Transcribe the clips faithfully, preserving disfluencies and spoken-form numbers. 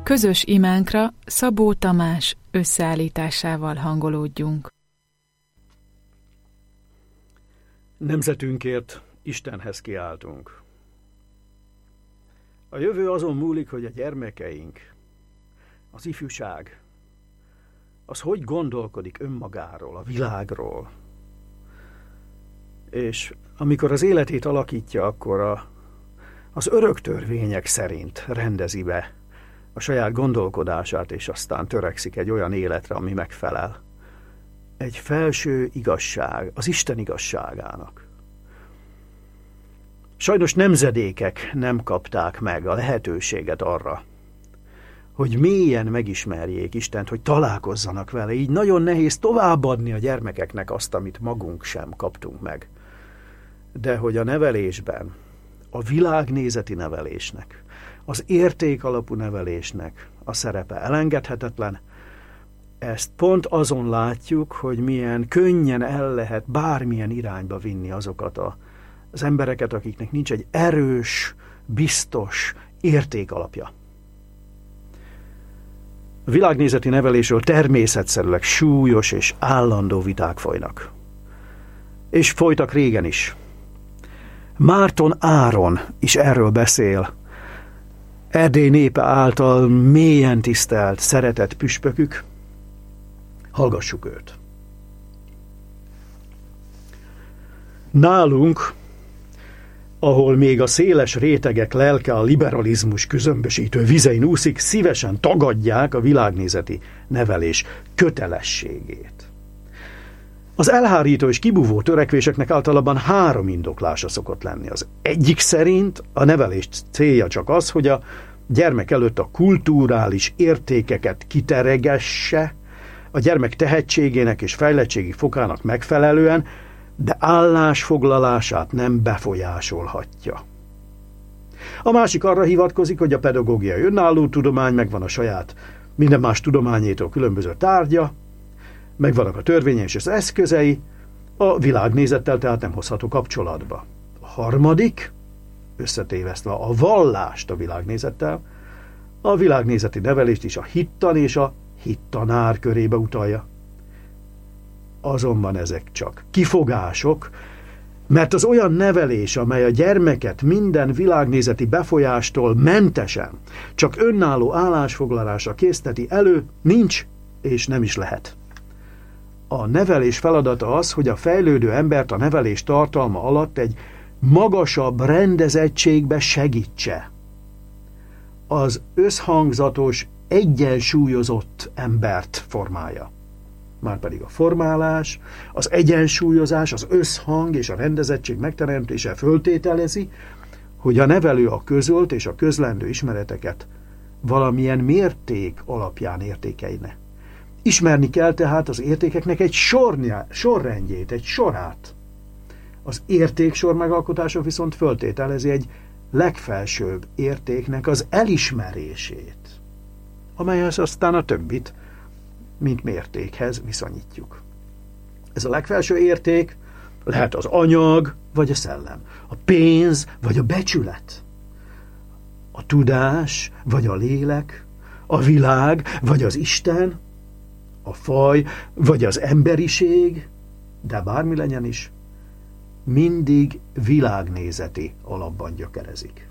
Közös imánkra Szabó Tamás összeállításával hangolódjunk. Nemzetünkért Istenhez kiáltunk. A jövő azon múlik, hogy a gyermekeink, az ifjúság, az hogy gondolkodik önmagáról, a világról. És amikor az életét alakítja, akkor a, az örök törvények szerint rendezi be a saját gondolkodását, és aztán törekszik egy olyan életre, ami megfelel egy felső igazság, az Isten igazságának. Sajnos nemzedékek nem kapták meg a lehetőséget arra, hogy mélyen megismerjék Istent, hogy találkozzanak vele. Így nagyon nehéz továbbadni a gyermekeknek azt, amit magunk sem kaptunk meg. De hogy a nevelésben, a világnézeti nevelésnek, az értékalapú nevelésnek a szerepe elengedhetetlen, ezt pont azon látjuk, hogy milyen könnyen el lehet bármilyen irányba vinni azokat a, az embereket, akiknek nincs egy erős, biztos értékalapja. A világnézeti nevelésről természetszerűleg súlyos és állandó viták folynak. És folytak régen is. Márton Áron is erről beszél. Erdély népe által mélyen tisztelt, szeretett püspökük. Hallgassuk őt. Nálunk, ahol még a széles rétegek lelke a liberalizmus közömbösítő vizein úszik, szívesen tagadják a világnézeti nevelés kötelességét. Az elhárító és kibúvó törekvéseknek általában három indoklása szokott lenni. Az egyik szerint a nevelés célja csak az, hogy a gyermek előtt a kulturális értékeket kiteregesse, a gyermek tehetségének és fejlettségi fokának megfelelően, de állásfoglalását nem befolyásolhatja. A másik arra hivatkozik, hogy a pedagógiai önálló tudomány, megvan a saját minden más tudományétól különböző tárgya, megvannak a törvények és az eszközei, a világnézettel tehát nem hozható kapcsolatba. A harmadik, összetévesztve a vallást a világnézettel, a világnézeti nevelést is a hittan és a hittanár körébe utalja. Azonban ezek csak kifogások, mert az olyan nevelés, amely a gyermeket minden világnézeti befolyástól mentesen, csak önálló állásfoglalásra készteti elő, nincs és nem is lehet. A nevelés feladata az, hogy a fejlődő embert a nevelés tartalma alatt egy magasabb rendezettségbe segítse. Az összhangzatos, egyensúlyozott embert formálja. Márpedig a formálás, az egyensúlyozás, az összhang és a rendezettség megteremtése föltételezi, hogy a nevelő a közölt és a közlendő ismereteket valamilyen mérték alapján értékeine. Ismerni kell tehát az értékeknek egy sornyá, sorrendjét, egy sorát. Az értéksor megalkotása viszont föltételezi egy legfelsőbb értéknek az elismerését, amelyhez aztán a többit, mint mértékhez viszonyítjuk. Ez a legfelső érték lehet az anyag vagy a szellem, a pénz vagy a becsület, a tudás vagy a lélek, a világ vagy az Isten, a faj vagy az emberiség, de bármi legyen is, mindig világnézeti alapban gyökerezik.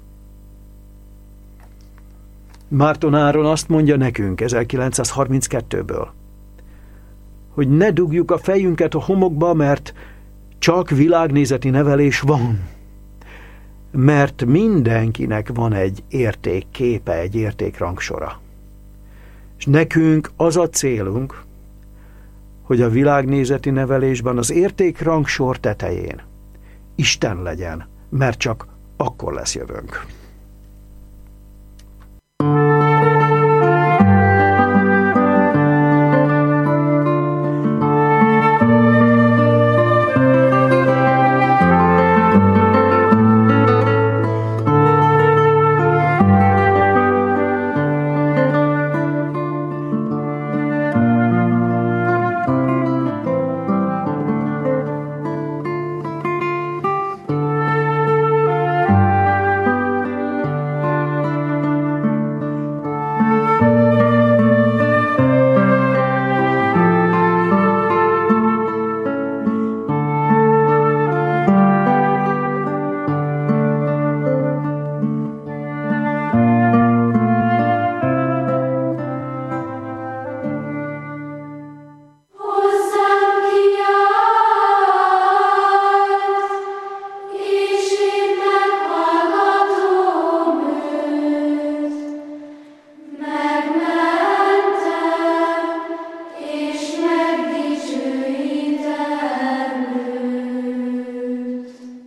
Márton Áron azt mondja nekünk ezerkilencszázharminckettőből, hogy ne dugjuk a fejünket a homokba, mert csak világnézeti nevelés van. Mert mindenkinek van egy értékképe, egy értékrangsora. És nekünk az a célunk, hogy a világnézeti nevelésben az értékrangsor tetején Isten legyen, mert csak akkor lesz jövőnk.